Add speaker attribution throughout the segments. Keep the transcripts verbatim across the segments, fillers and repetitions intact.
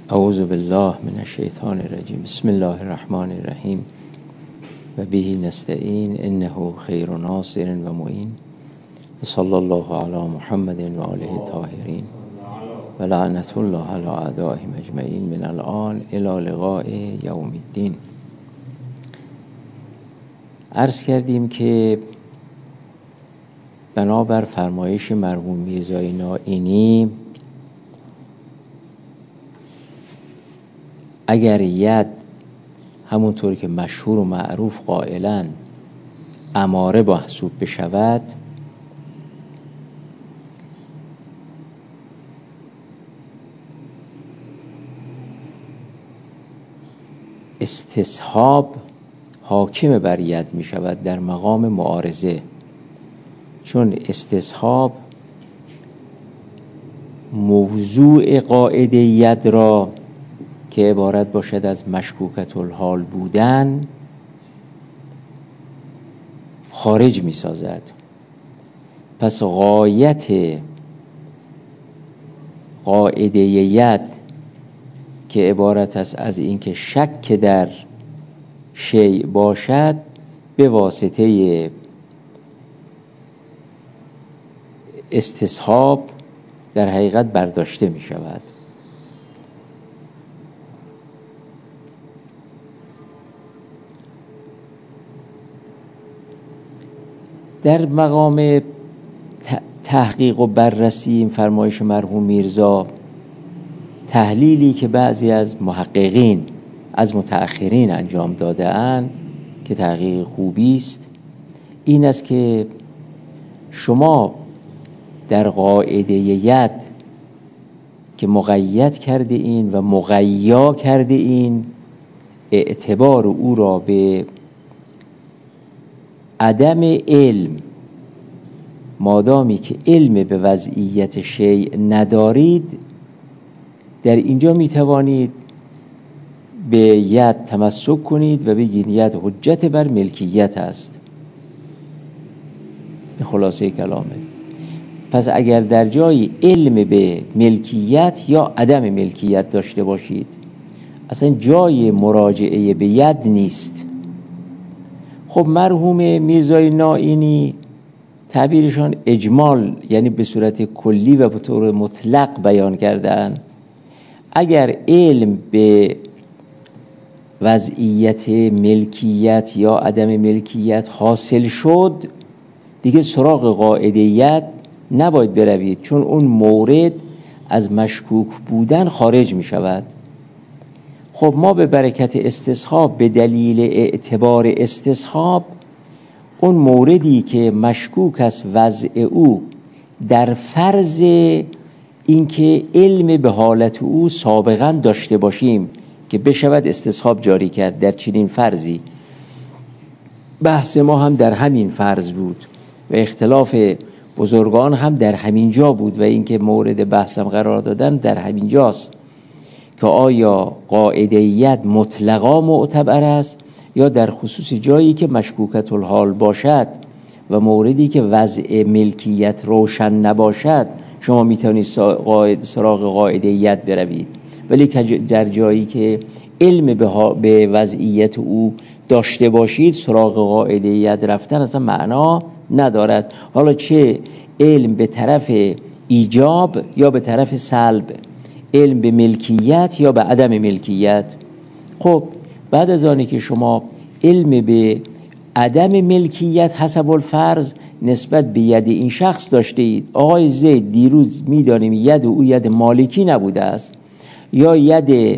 Speaker 1: اعوذ بالله من الشیطان الرجیم. بسم الله الرحمن الرحیم و به نستعین انه خیر ناصر و معین و صلی الله علی محمد و آله الطاهرین و لعنت الله علی اعدائهم اجمعین من الان الی لقاء یوم الدین. عرض کردیم که بنابر فرمایش مرحوم میرزای نائینی اگر ید همونطور که مشهور و معروف قائلن اماره محسوب بشود، استصحاب حاکم بر ید می شود در مقام معارضه، چون استصحاب موضوع قاعده ید را که عبارت باشد از مشکوکت الحال بودن خارج می سازد. پس غایت قاعده ید که عبارت است از اینکه شک در شیء باشد به واسطه استصحاب در حقیقت برداشته می شود. در مقام تحقیق و بررسی این فرمایش مرحوم میرزا، تحلیلی که بعضی از محققین از متأخرین انجام داده اند که تحقیق خوبی است، این است که شما در قاعده ید که مقید کرده این و مقیا کرده این، اعتبار او را به عدم علم، مادامی که علم به وضعیت شیء ندارید، در اینجا می توانید به ید تمسک کنید و بگید ید حجت بر ملکیت است. خلاصه کلامه. پس اگر در جای علم به ملکیت یا عدم ملکیت داشته باشید، اصلا جای مراجعه به ید نیست. خب مرحوم میرزای نائینی تعبیرشان اجمال، یعنی به صورت کلی و به طور مطلق بیان کردن. اگر علم به وضعیت ملکیت یا عدم ملکیت حاصل شد، دیگه سراغ قاعده ید نباید بروید، چون اون مورد از مشکوک بودن خارج می شود. خب ما به برکت استصحاب، به دلیل اعتبار استصحاب، اون موردی که مشکوک است وضع او در فرض اینکه علم به حالت او سابقا داشته باشیم که بشود استصحاب جاری کرد، در چنین فرضی بحث ما هم در همین فرض بود و اختلاف بزرگان هم در همین جا بود و اینکه مورد بحثم قرار دادن در همین جاست که آیا قاعده ید مطلقا معتبر است یا در خصوص جایی که مشکوکت الحال باشد و موردی که وضع ملکیت روشن نباشد شما میتونید سراغ قاعده ید بروید، ولی در جایی که علم به وضعیت او داشته باشید سراغ قاعده ید رفتن اصلا معنا ندارد، حالا چه علم به طرف ایجاب یا به طرف سلب، علم به ملکیت یا به عدم ملکیت. خب بعد از آنی که شما علم به عدم ملکیت حسب الفرض نسبت به ید این شخص داشته اید، آقای زید دیروز میدانیم ید او ید مالکی نبوده است یا ید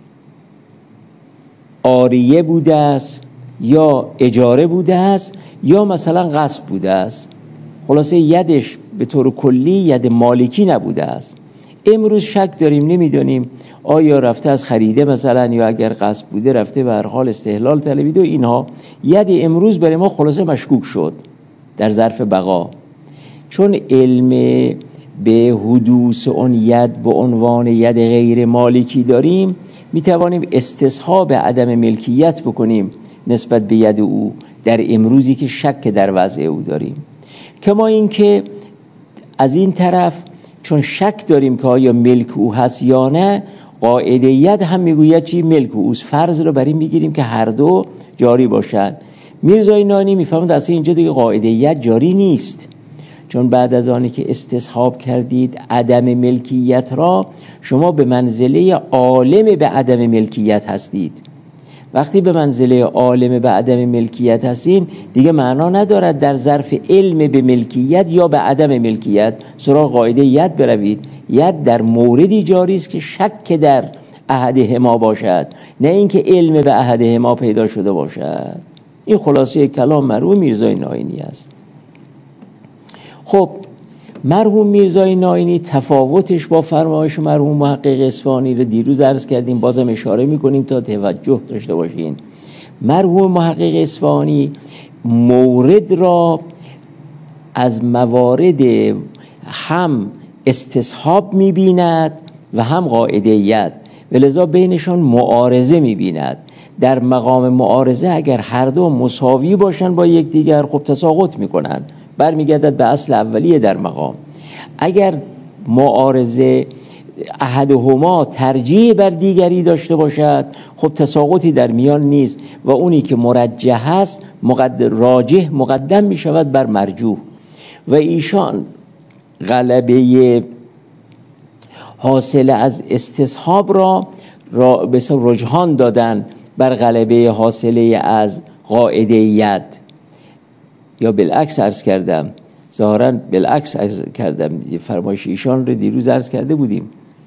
Speaker 1: عاریه بوده است یا اجاره بوده است یا مثلا غصب بوده است، خلاصه یدش به طور کلی ید مالکی نبوده است. امروز شک داریم، نمیدونیم آیا رفته از خریده مثلا یا اگر غصب بوده رفته به هر حال استحلال طلبیده و اینها. ید امروز برای ما خلاصه مشکوک شد در ظرف بقا، چون علم به حدوث اون ید به عنوان ید غیر مالکی داریم، میتوانیم استصحاب عدم ملکیت بکنیم نسبت به ید او در امروزی که شک در وضع او داریم. کما اینکه از این طرف چون شک داریم که آیا ملک او هست یا نه، قاعده ید هم میگوید چی؟ ملک و اوست. فرض رو بر این میگیریم که هر دو جاری باشن. میرزای نانی میفهمد اصلا اینجا دیگه قاعده ید جاری نیست، چون بعد از آنی که استصحاب کردید عدم ملکیت را، شما به منزله عالم به عدم ملکیت هستید. وقتی به منزله عالم به عدم ملکیت هستین، دیگه معنا ندارد در ظرف علم به ملکیت یا به عدم ملکیت سراغ قاعده ید بروید. ید در موردی جاری است که شک در احدهما باشد، نه اینکه علم به احدهما پیدا شده باشد. این خلاصه کلام مرحوم میرزای نائینی است. خب مرحوم میرزای نائینی تفاوتش با فرمایش مرحوم محقق اصفهانی رو دیروز عرض کردیم، بازم اشاره میکنیم تا توجه داشته باشین. مرحوم محقق اصفهانی مورد را از موارد هم استصحاب میبیند و هم قاعده ید، ولذا بینشان معارضه میبیند. در مقام معارضه اگر هر دو مساوی باشن با یکدیگر، خب تساقط میکنن، برمیگردد به اصل اولیه در مقام. اگر معارضه احدهما ترجیح بر دیگری داشته باشد، خب تساقطی در میان نیست و اونی که مرجح است مقدم راجح مقدم می شود بر مرجوح. و ایشان غلبه حاصل از استصحاب را, را به رجحان دادن بر غلبه حاصله از قاعده ید، یا بالعکس عرض کردم، ظاهراً بالعکس عرض کردم، فرمایش ایشان رو دیروز عرض کرده بودیم.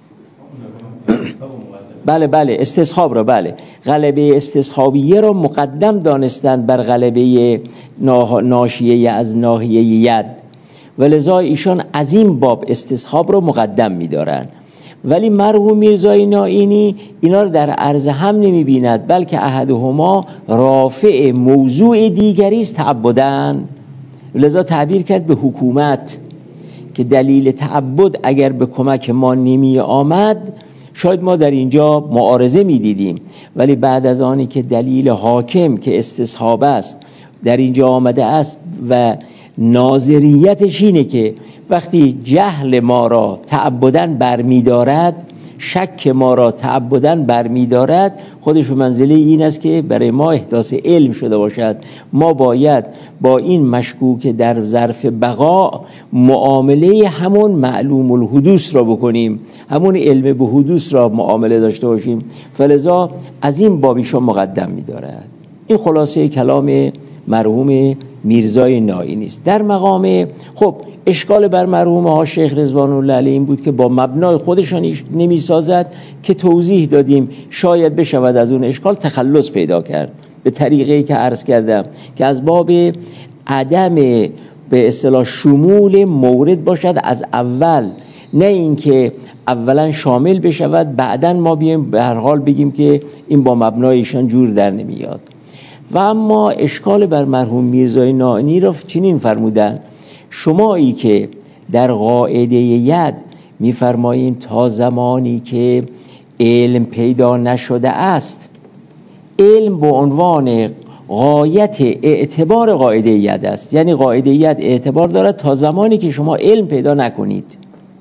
Speaker 1: بله بله استصحاب را، بله غلبه استصحابیه را مقدم دانستند بر غلبه ناشیه از ناحیه ید، ولذا ایشان از این باب استصحاب را مقدم می‌دارند. ولی مرحوم میرزای نائینی اینا رو در عرض هم نمی بیند، بلکه احدهما رافع موضوع دیگری است تعبداً. لذا تعبیر کرد به حکومت که دلیل تعبد اگر به کمک ما نمی آمد شاید ما در اینجا معارضه می دیدیم، ولی بعد از آنی که دلیل حاکم که استصحاب است در اینجا آمده است و ناظریتش اینه که وقتی جهل ما را تعبداً برمی دارد، شک ما را تعبداً برمی دارد، خودش به منزله این است که برای ما احداث علم شده باشد. ما باید با این مشکوک در ظرف بقا معامله همون معلوم الحدوث را بکنیم، همون علم به حدوث را معامله داشته باشیم، فلذا از این بابیشون مقدم می دارد. این خلاصه کلام مرحوم میرزای نائینی است. در مقام خب اشکال بر مرحوم ها شیخ رضوان الله علیه این بود که با مبنای خودشان نمی سازد که توضیح دادیم شاید بشود از اون اشکال تخلص پیدا کرد به طریقی که عرض کردم که از باب عدم به اصطلاح شمول مورد باشد از اول، نه اینکه اولا شامل بشود بعدن ما بیایم به هر حال بگیم که این با مبنایشان جور در نمیاد. و اما اشکال بر مرحوم میرزای نائینی را چنین فرمودن: شمایی که در قاعده ید میفرمایین تا زمانی که علم پیدا نشده است، علم به عنوان غایت اعتبار قاعده ید است، یعنی قاعده ید اعتبار دارد تا زمانی که شما علم پیدا نکنید.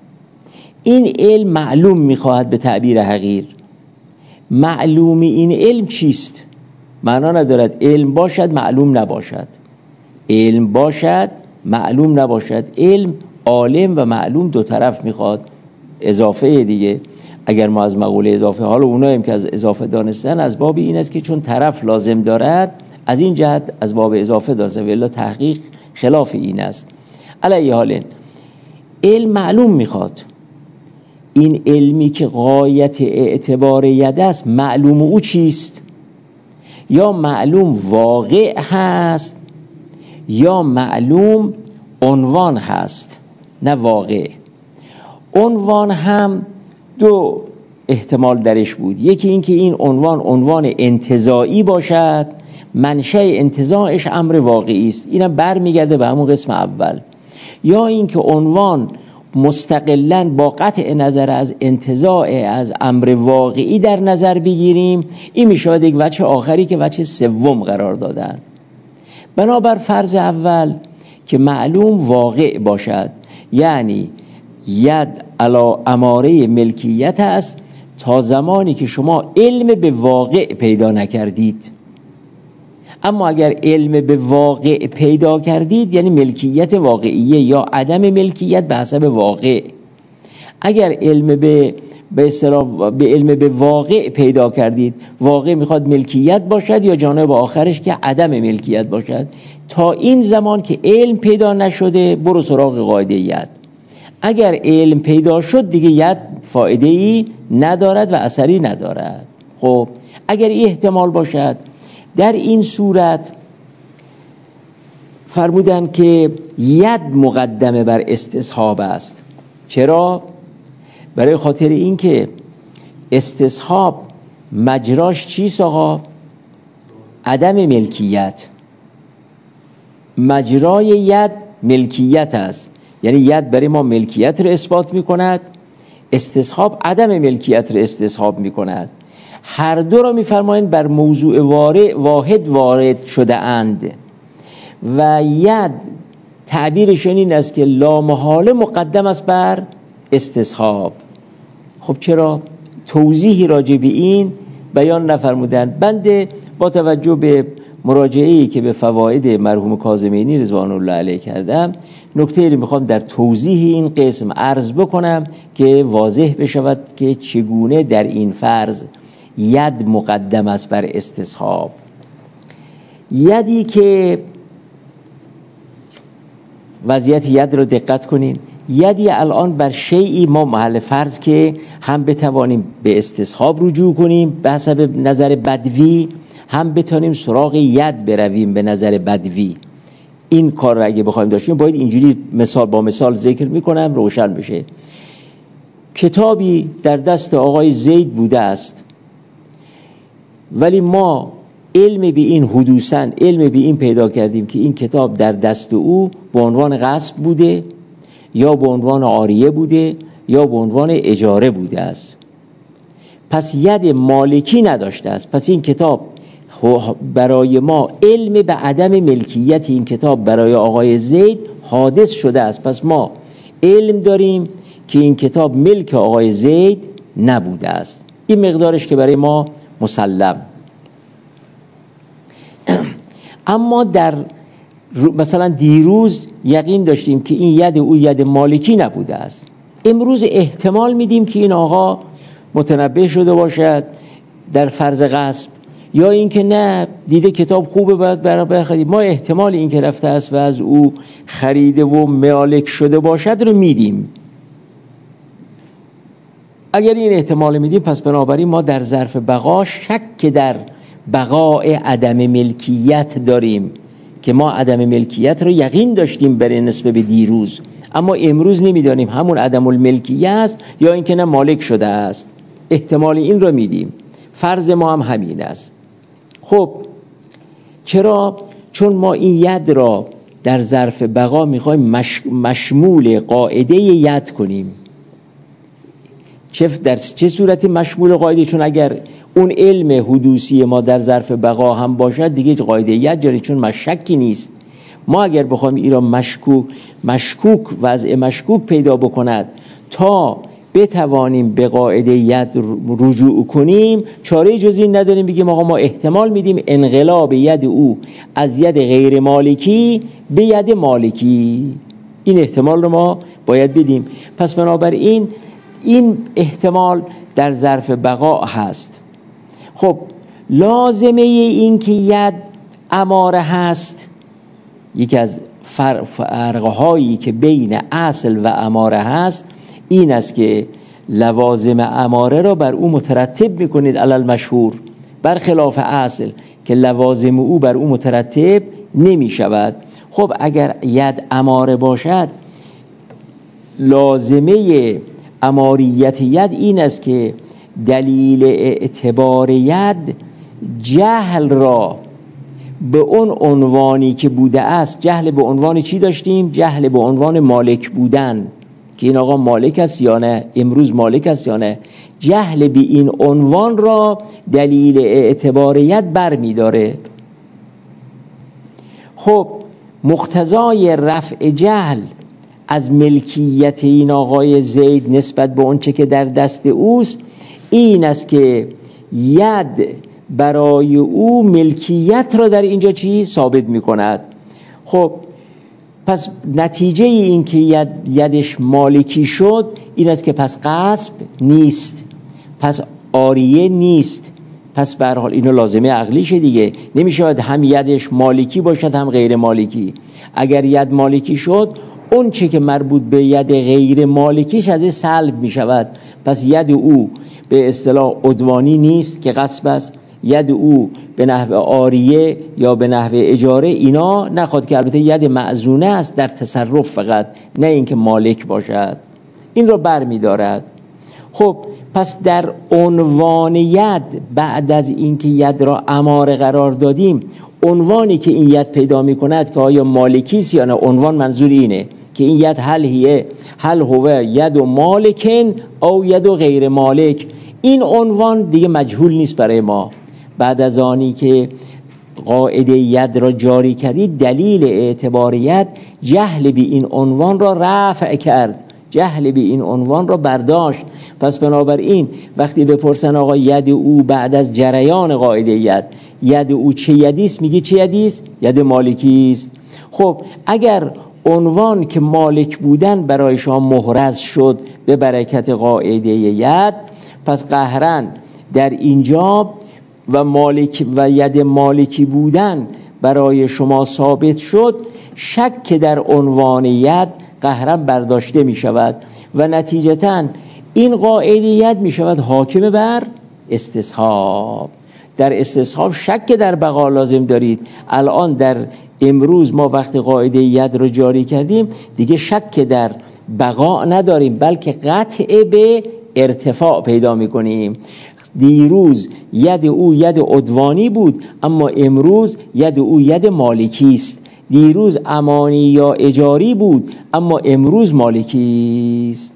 Speaker 1: این علم معلوم میخواهد به تعبیر حقیر. معلوم این علم چیست؟ معنا ندارد علم باشد معلوم نباشد، علم باشد معلوم نباشد. علم عالم و معلوم دو طرف میخواد، اضافه دیگه. اگر ما از مقوله اضافه، حالا اوناییم که از اضافه دانستن از باب این است که چون طرف لازم دارد از این جهت از باب اضافه دانسته، ولی تحقیق خلاف این است. علی حال علم معلوم میخواد. این علمی که غایت اعتبار ید است معلوم او چیست؟ یا معلوم واقع هست یا معلوم عنوان هست، نه واقع. عنوان هم دو احتمال درش بود، یکی این که این عنوان عنوان انتزاعی باشد، منشأ انتزاعش امر واقعی است، اینم برمیگرده به همون قسم اول، یا این که عنوان مستقلاً با قطع نظر از انتزاع از امر واقعی در نظر بگیریم، این میشود یک وجه آخری که وجه سوم قرار دادن. بنابر فرض اول که معلوم واقع باشد، یعنی ید علی اماره ملکیت است، تا زمانی که شما علم به واقع پیدا نکردید. اما اگر علم به واقع پیدا کردید یعنی ملکیت واقعیه یا عدم ملکیت به حسب واقع. اگر علم به به اصطلاح به علم به واقع پیدا کردید، واقع میخواد ملکیت باشد یا جانب آخرش که عدم ملکیت باشد. تا این زمان که علم پیدا نشده برو سراغ قاعده ید. اگر علم پیدا شد دیگه ید فایده ای ندارد و اثری ندارد. خب اگر این احتمال باشد، در این صورت فرمودن که ید مقدمه بر استصحاب است. چرا؟ برای خاطر این که استصحاب مجراش چیست آقا؟ عدم ملکیت. مجرای ید ملکیت است، یعنی ید برای ما ملکیت رو اثبات می کند، استصحاب عدم ملکیت رو استصحاب می کند. هر دو را می فرمایند بر موضوع واحد وارد شده اند و ید تعبیرشون این است که لامحاله مقدم است بر استصحاب. خب چرا؟ توضیحی راجع به این بیان نفرمودن. بنده با توجه به مراجعه‌ای که به فواید مرحوم کاظمینی رضوان الله علیه کردم، نکته‌ای رو میخوام در توضیح این قسم عرض بکنم که واضح بشود که چگونه در این فرض ید مقدم است بر استصحاب. یدی که وضعیت ید رو دقت کنین، یدی الان بر شیئی ما محل فرض که هم بتوانیم به استصحاب رجوع کنیم به حسب نظر بدوی، هم بتونیم سراغ ید برویم به نظر بدوی. این کار را اگه بخوایم داشتیم باید اینجوری مثال با مثال ذکر میکنم روشن بشه. کتابی در دست آقای زید بوده است ولی ما علم به این حدوثاً علم به این پیدا کردیم که این کتاب در دست او به عنوان غصب بوده یا به عنوان عاریه بوده یا به عنوان اجاره بوده است. پس ید مالکی نداشته است. پس این کتاب برای ما علم به عدم ملکیت این کتاب برای آقای زید حادث شده است. پس ما علم داریم که این کتاب ملک آقای زید نبوده است. این مقدارش که برای ما مسلم. اما در مثلا دیروز یقین داشتیم که این ید او ید مالکی نبوده است. امروز احتمال میدیم که این آقا متنبه شده باشد در فرض غصب، یا اینکه نه دیده کتاب خوبه باید برای خرید. ما احتمال این که رفته است و از او خریده و مالک شده باشد رو میدیم. اگر این احتمال میدیم پس بنابراین ما در ظرف بقا شک در بقای عدم ملکیت داریم که ما عدم ملکیت رو یقین داشتیم برای نسبت به دیروز، اما امروز نمیدانیم همون عدم الملکیت است یا اینکه نه مالک شده است. احتمال این رو میدیم. فرض ما هم همین است. خب چرا؟ چون ما این ید را در ظرف بقا میخوایم مش... مشمول قاعده ید کنیم. چه در چه صورتی مشمول قاعده؟ چون اگر اون علم حدوثی ما در ظرف بقا هم باشد دیگه قاعده ید جاری، چون مشکی نیست. ما اگر بخوایم این را مشکوک مشکوک وضع مشکوک پیدا بکند تا بتوانیم به قاعده ید رجوع کنیم، چاره جز این نداریم بگیم آقا ما احتمال میدیم انقلاب ید او از ید غیر مالکی به ید مالکی. این احتمال رو ما باید بدیم. پس بنابراین این احتمال در ظرف بقا هست. خب لازمه این که ید اماره هست، یکی از فرقهایی که بین اصل و اماره هست این است که لوازم اماره را بر او مترتب میکنید علی المشهور، برخلاف اصل که لوازم او بر او مترتب نمی شود. خب اگر ید اماره باشد لازمه اماریت ید این است که دلیل اعتبار ید جهل را به اون عنوانی که بوده است، جهل به عنوان چی داشتیم؟ جهل به عنوان مالک بودن که این آقا مالک است یا نه، امروز مالک است یا نه. جهل به این عنوان را دلیل اعتبار ید بر می داره. خب مقتضای رفع جهل از ملکیت این آقای زید نسبت به اون چه که در دست اوست این است که ید برای او ملکیت را در اینجا چی ثابت می کند. خب پس نتیجه این که ید یدش مالکی شد این است که پس غصب نیست، پس عاریه نیست، پس به هر حال اینو لازمه عقلیشه دیگه. نمیشه هم یدش مالکی باشد هم غیر مالکی. اگر ید مالکی شد اون چه که مربوط به ید غیر مالکیش از این سلب می شود، پس ید او به اصطلاح عدوانی نیست که غصب است، ید او به نحو عاریه یا به نحو اجاره اینا نخواد که البته ید معزونه است در تصرف فقط، نه اینکه مالک باشد، این را بر می دارد. خب پس در عنوان ید بعد از اینکه ید را اماره قرار دادیم، عنوانی که این ید پیدا می کند که آیا مالکی است یا نه، عنوان منظور اینه که این ید هل هیه هل هو ید و مالکن او ید و غیر مالک. این عنوان دیگه مجهول نیست برای ما. بعد از آنی که قاعده ید را جاری کردید، دلیل اعتبار ید جهل به این عنوان را رفع کرد، جهل به این عنوان را برداشت. پس بنابراین وقتی بپرسن آقا ید او بعد از جریان قاعده ید ید او چه یدیست، میگی چه یدیست؟ ید مالکی است. خب اگر عنوان که مالک بودن برای شما محرز شد به برکت قاعده ید، پس قهرن در اینجا و مالک و ید مالکی بودن برای شما ثابت شد، شک در عنوان ید قهرن برداشته می شود و نتیجتاً این قاعده ید می شود حاکم بر استصحاب. در استصحاب شک در بقا لازم دارید. الان در امروز ما وقتی قاعده ید رو جاری کردیم دیگه شک در بقا نداریم، بلکه قطع به ارتفاع پیدا می کنیم. دیروز ید او ید عدوانی بود اما امروز ید او ید مالکی است. دیروز امانی یا اجاری بود اما امروز مالکی است.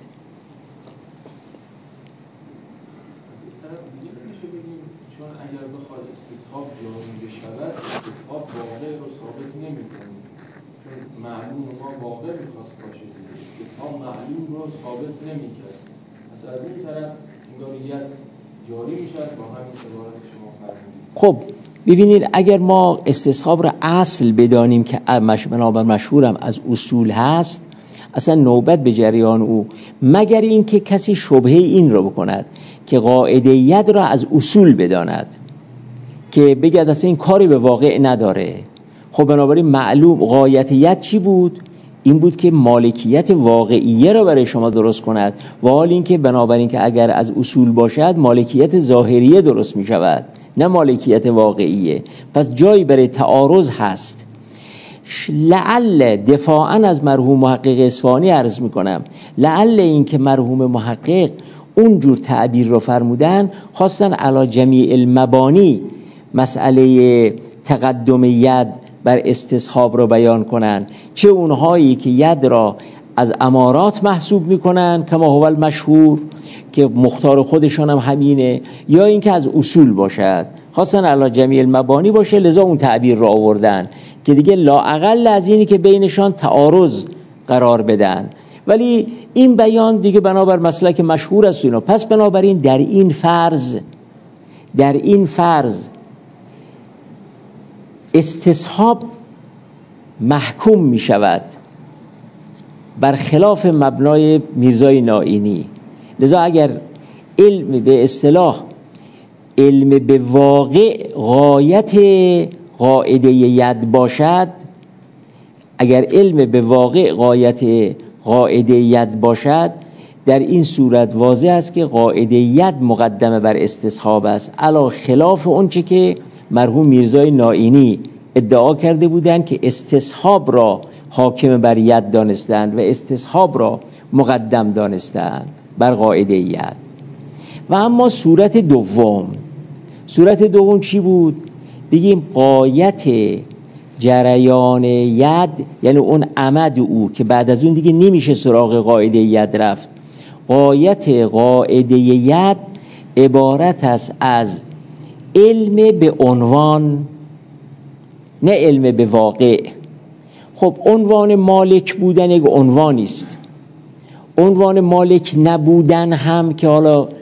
Speaker 2: چون اگر بخواد استصحاب جاری بشود، استصحاب واقع رو ثابت نمی‌کنه. چون معلوم ما واقع می‌خواست باشه، استصحاب معلوم رو ثابت نمی‌کرد. مثلا از این طرف انگاریت جاری می‌شد با همین عبارت شما فرمودید.
Speaker 1: خب ببینید اگر ما استصحاب را اصل بدانیم که بنابر مشهورم از اصول هست، اصلا نوبت به جریان او، مگر این که کسی شبهه این را بکند که قاعده ید را از اصول بداند که بگید اصلا این کاری به واقع نداره. خب بنابراین معلوم غایت ید چی بود؟ این بود که مالکیت واقعیه را برای شما درست کند، و حال این که بنابراین که اگر از اصول باشد مالکیت ظاهریه درست می شود نه مالکیت واقعیه. پس جایی برای تعارض هست. لعل دفاعاً از مرحوم محقق اصفهانی عرض میکنم، لعل این که مرحوم محقق اونجور تعبیر رو فرمودن خواستن علی جمیع المبانی مسئله تقدم ید بر استصحاب رو بیان کنن، چه اونهایی که ید را از امارات محسوب میکنن کما هو المشهور که مختار خودشان هم همینه، یا اینکه از اصول باشد. خواستن علی جمیع المبانی باشه، لذا اون تعبیر رو آوردن که دیگه لااقل از اینی که بینشان تعارض قرار بدن. ولی این بیان دیگه بنابر مسلک مشهور است اینا. پس بنابراین در این فرض در این فرض استصحاب محکوم می شود بر خلاف مبنای میرزای نائینی. لذا اگر علم به اصطلاح علم به واقع غایت قاعده ید باشد، اگر علم به واقع غایت قاعده ید باشد، در این صورت واضح است که قاعده ید مقدمه بر استصحاب است، علا خلاف اون چه که مرحوم میرزای نائینی ادعا کرده بودند که استصحاب را حاکم بر ید دانستند و استصحاب را مقدم دانستند بر قاعده ید. و اما صورت دوم، صورت دوم چی بود؟ بگیم قایت جریان ید، یعنی اون عمد او که بعد از اون دیگه نمیشه سراغ قاعده ید رفت. قایت قاعده ید عبارت است از علم به عنوان، نه علم به واقع. خب عنوان مالک بودن یک عنوانی است، عنوان مالک نبودن هم که حالا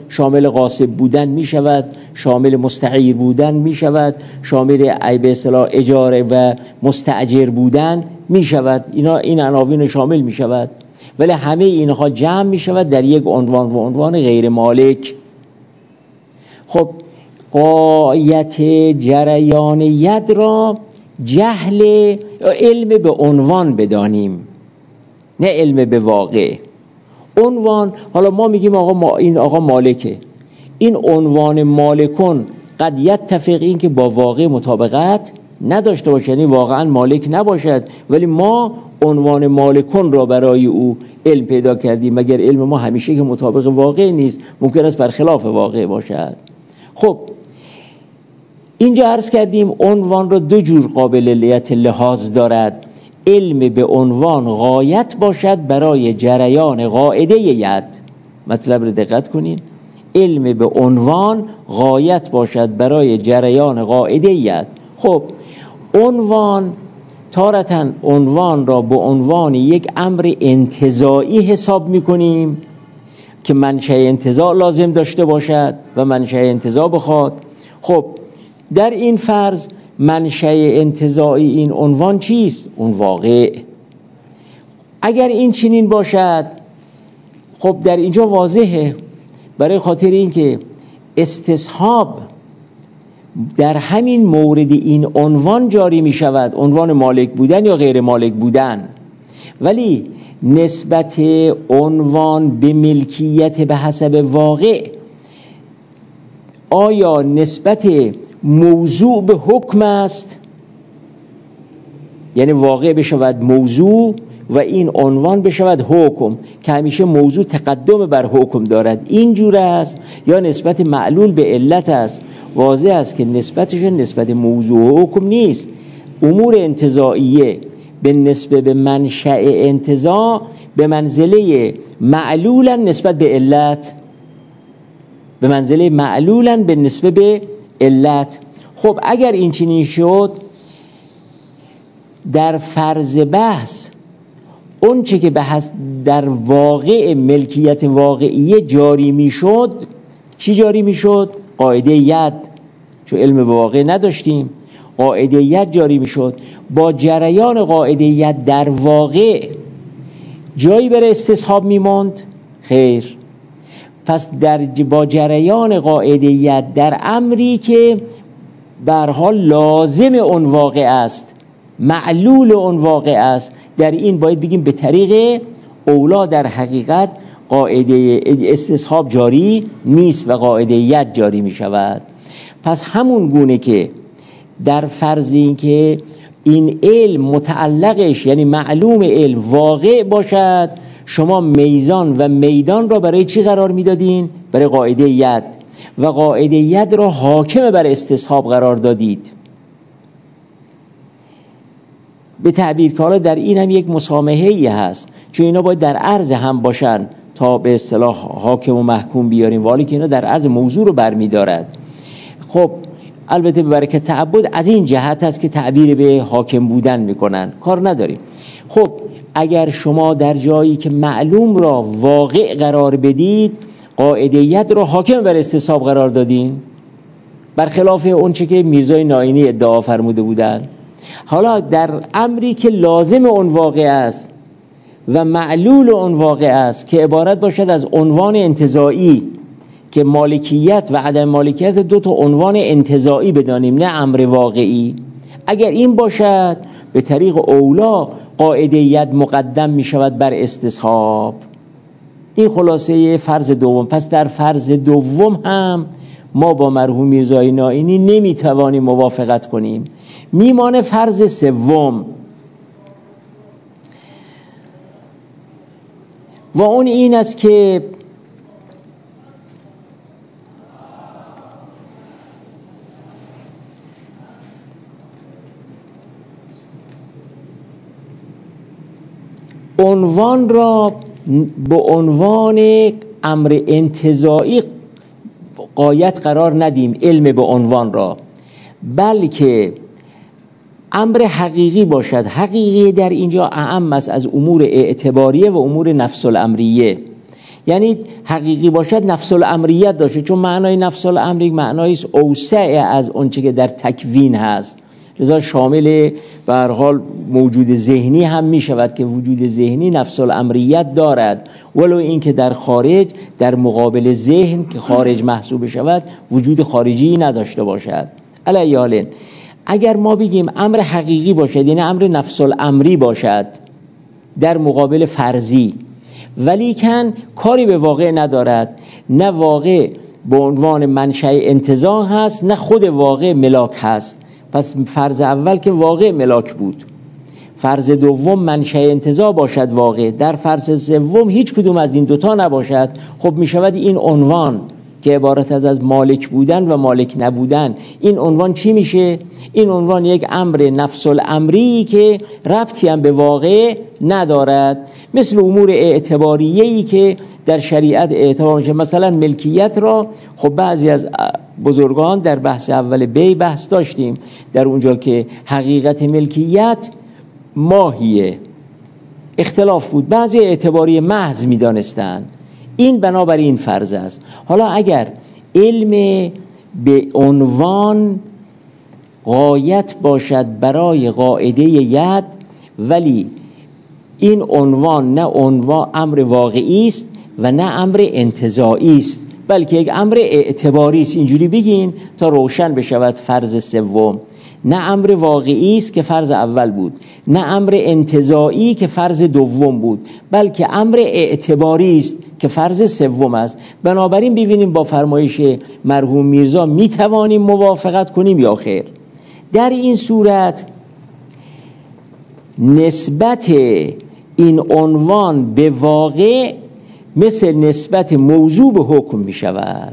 Speaker 1: شامل غاصب بودن می شود، شامل مستعیر بودن می شود، شامل به اصطلاح اجاره و مستاجر بودن می شود. اینا این عناوین شامل می شود، ولی همه اینها جمع می شود در یک عنوان و عنوان غیر مالک. خب غایت جریان ید را جهل علم به عنوان بدانیم، نه علم به واقع. عنوان، حالا ما میگیم آقا ما این آقا مالکه، این عنوان مالکون قد یتفق، این که با واقع مطابقت نداشته باشه، یعنی واقعا مالک نباشد، ولی ما عنوان مالکون را برای او علم پیدا کردیم، مگر علم ما همیشه که مطابق واقع نیست، ممکن است برخلاف واقع باشد. خب اینجا عرض کردیم عنوان را دو جور قابلیت لحاظ دارد. علم به عنوان غایت باشد برای جریان قاعده ید. مطلب رو دقت کنین، علم به عنوان غایت باشد برای جریان قاعده ید. خب عنوان تارتاً عنوان را به عنوان یک امر انتزاعی حساب میکنیم که منشأ انتزاع لازم داشته باشد و منشأ انتزاع بخواد. خب در این فرض منشأ انتزاعی این عنوان چیست؟ اون واقع. اگر این چنین باشد، خب در اینجا واضحه، برای خاطر اینکه استصحاب در همین مورد این عنوان جاری می شود، عنوان مالک بودن یا غیر مالک بودن، ولی نسبت عنوان به ملکیت به حسب واقع، آیا نسبت موضوع به حکم است؟ یعنی واقع بشود موضوع و این عنوان بشود حکم، که همیشه موضوع تقدم بر حکم دارد، اینجور است، یا نسبت معلول به علت است؟ واضح است که نسبتش نسبت موضوع و حکم نیست. امور انتزاعیه به نسبت به منشأ انتزاع به منزله معلولا نسبت به علت، به منزله معلولا به نسبت به علت. خب اگر این چنین شد، در فرض بحث اون چه که بحث در واقع ملکیت واقعیه جاری میشد، چی جاری میشد؟ قاعده ید، چون علم به واقع نداشتیم، قاعده ید جاری میشد. با جریان قاعده ید در واقع جایی برای استصحاب میموند؟ خیر. پس در با جریان قاعده ید در امری که به هر حال لازم اون واقع است، معلول اون واقع است، در این باید بگیم به طریق اولا در حقیقت قاعده استصحاب جاری نیست و قاعده ید جاری می شود. پس همون گونه که در فرض این که این علم متعلقش یعنی معلوم علم واقع باشد، شما میزان و میدان را برای چی قرار میدادین؟ برای قاعده ید، و قاعده ید را حاکم بر استصحاب قرار دادید. به تعبیر کالا در این هم یک مسامحه‌ای هست، چون اینا باید در عرض هم باشن تا به اصطلاح حاکم و محکوم بیاریم، ولی که اینا در عرض موضوع رو برمیدارد. خب البته به برکت تعبد از این جهت است که تعبیر به حاکم بودن میکنن، کار نداریم. خب اگر شما در جایی که معلوم را واقع قرار بدید، قاعده ید را حاکم بر استصحاب قرار دادین، برخلاف اون چه که میرزای ناینی ادعا فرموده بودن. حالا در امری که لازم اون واقع است و معلول اون واقع است، که عبارت باشد از عنوان انتزاعی، که مالکیت و عدم مالکیت دو تا عنوان انتزاعی بدانیم، نه امر واقعی، اگر این باشد به طریق اولا قاعده ید مقدم می شود بر استصحاب. این خلاصه فرض دوم. پس در فرض دوم هم ما با مرحوم میرزای ناینی نمی توانیم موافقت کنیم. میمانه فرض سوم، و اون این است که عنوان را به عنوان امر انتزاعی غایت قرار ندیم، علم به عنوان را، بلکه امر حقیقی باشد. حقیقی در اینجا اعم است از امور اعتباریه و امور نفس الامریه. یعنی حقیقی باشد نفس الامریت داشته، چون معنای نفس الامری معنایی است اوسع از اونچه که در تکوین هست، لذا شامل به هر حال موجود ذهنی هم می شود که وجود ذهنی نفس الامریت دارد، ولو این که در خارج در مقابل ذهن که خارج محسوب شود وجود خارجی نداشته باشد. علی حال اگر ما بگیم امر حقیقی باشد یعنی امر نفس الامری باشد در مقابل فرضی، ولیکن کاری به واقع ندارد، نه واقع به عنوان منشأ انتزاع هست نه خود واقع ملاک هست، پس فرض اول که واقع ملاک بود، فرض دوم منشأ انتزاع باشد واقع، در فرض سوم هیچ کدوم از این دوتا نباشد. خب می شود این عنوان که عبارت از از مالک بودن و مالک نبودن، این عنوان چی میشه؟ این عنوان یک امر نفس الامری که ربطی هم به واقع ندارد، مثل امور اعتباریه‌ای که در شریعت اعتبار میشه. مثلا ملکیت را خب بعضی از بزرگان در بحث اول بی بحث داشتیم، در اونجا که حقیقت ملکیت ماهیه اختلاف بود، بعضی اعتباری محض میدانستند، این بنابراین فرض است. حالا اگر علم به عنوان غایت باشد برای قاعده ید، ولی این عنوان نه عنوان امر واقعی است و نه امر انتزاعی است، بلکه یک امر اعتباری است، اینجوری بگین تا روشن بشود فرض سوم، نه امر واقعی است که فرض اول بود، نه امر انتزاعی که فرض دوم بود، بلکه امر اعتباری است که فرض سوم است. بنابراین ببینیم با فرمایش مرحوم میرزا می توانیم موافقت کنیم یا خیر. در این صورت نسبت این عنوان به واقع مثل نسبت موضوع به حکم می شود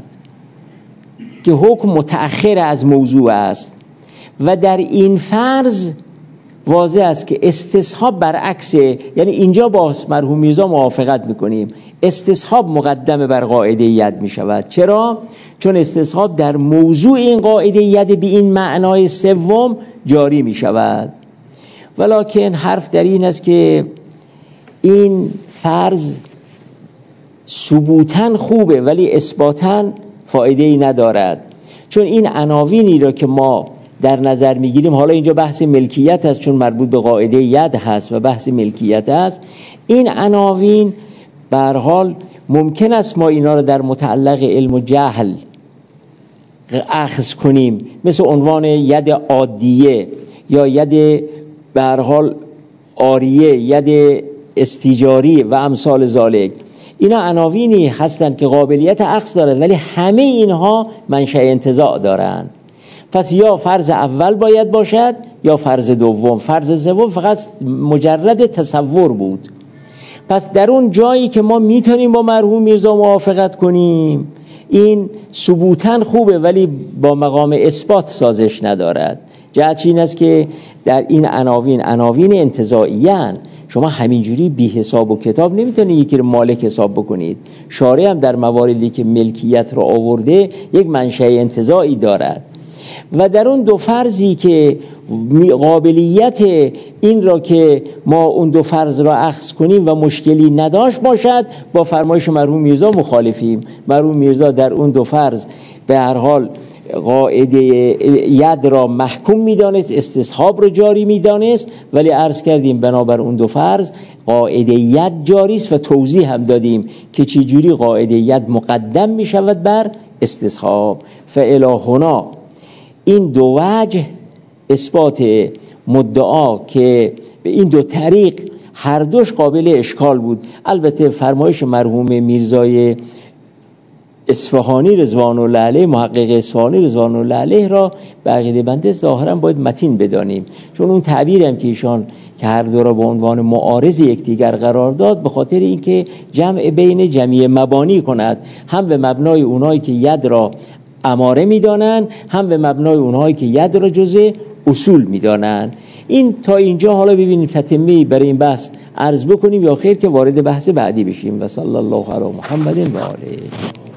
Speaker 1: که حکم متأخر از موضوع است، و در این فرض واضح است که استصحاب برعکس، یعنی اینجا با مرحوم میرزا موافقت میکنیم، استصحاب مقدم بر قاعده ید می شود. چرا؟ چون استصحاب در موضوع این قاعده ید به این معنای سوم جاری می شود. ولکن حرف در این است که این فرض ثبوتاً خوبه ولی اثباتاً فایده ای ندارد، چون این عناوینی را که ما در نظر میگیریم، حالا اینجا بحث ملکیت است چون مربوط به قاعده ید هست و بحث ملکیت است، این عناوین به هر حال ممکن است ما اینا رو در متعلق علم و جهل اخذ کنیم، مثل عنوان ید عادیه یا ید به هر حال عاریه، ید استیجاری و امثال ذالک. اینا عناوینی هستند که قابلیت اخذ دارند، ولی همه اینها منشأ انتزاع دارند. پس یا فرض اول باید باشد یا فرض دوم، فرض سوم فقط مجرد تصور بود. پس در اون جایی که ما میتونیم با مرحوم میرزا موافقت کنیم، این ثبوتاً خوبه ولی با مقام اثبات سازش ندارد. جهتش این است که در این عناوین عناوین انتزاعیان، شما همینجوری بی حساب و کتاب نمیتونید یکی رو مالک حساب بکنید. شارع هم در مواردی که ملکیت رو آورده یک منشأ انتزاعی دارد، و در اون دو فرضی که قابلیت این را که ما اون دو فرض را اخذ کنیم و مشکلی نداشت باشد، با فرمایش مرحوم میرزا مخالفیم. مرحوم میرزا در اون دو فرض به هر حال قاعده ید را محکوم میدانست، استصحاب را جاری میدانست، ولی عرض کردیم بنابر اون دو فرض قاعده ید جاری است و توضیح هم دادیم که چی جوری قاعده ید مقدم میشود بر استصحاب. فالهنا این دو وجه اثبات مدعا که به این دو طریق هر دوش قابل اشکال بود. البته فرمایش مرحوم میرزای اصفهانی رضوان الله علیه، محقق اصفهانی رضوان الله علیه را به عقیده بنده ظاهرا باید متین بدانیم، چون اون تعبیر هم که ایشان که هر دو را به عنوان معارض یکدیگر قرار داد به خاطر اینکه جمع بین جمعی مبانی کند، هم به مبنای اونایی که ید را اماره میدانند، هم به مبنای اونایی که ید را جزء اصول میدانند. این تا اینجا. حالا ببینیم تتمه‌ای برای این بحث عرض بکنیم یا خیر که وارد بحث بعدی بشیم. و صلی الله علی محمد و آله.